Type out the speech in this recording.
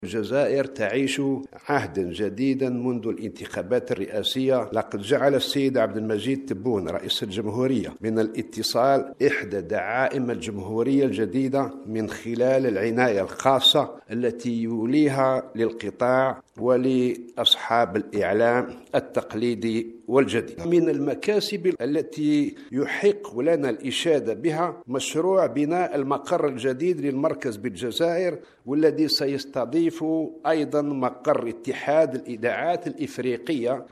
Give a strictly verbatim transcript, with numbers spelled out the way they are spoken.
الجزائر تعيش عهدا جديدا منذ الانتخابات الرئاسية. لقد جعل السيد عبد المجيد تبون رئيس الجمهورية من الاتصال إحدى دعائم الجمهورية الجديدة من خلال العناية الخاصة التي يوليها للقطاع ولأصحاب الإعلام التقليدي والجديد. من المكاسب التي يحق لنا الإشادة بها مشروع بناء المقر الجديد للمركز بالجزائر، والذي سيستضيف أيضا مقر اتحاد الإذاعات الإفريقية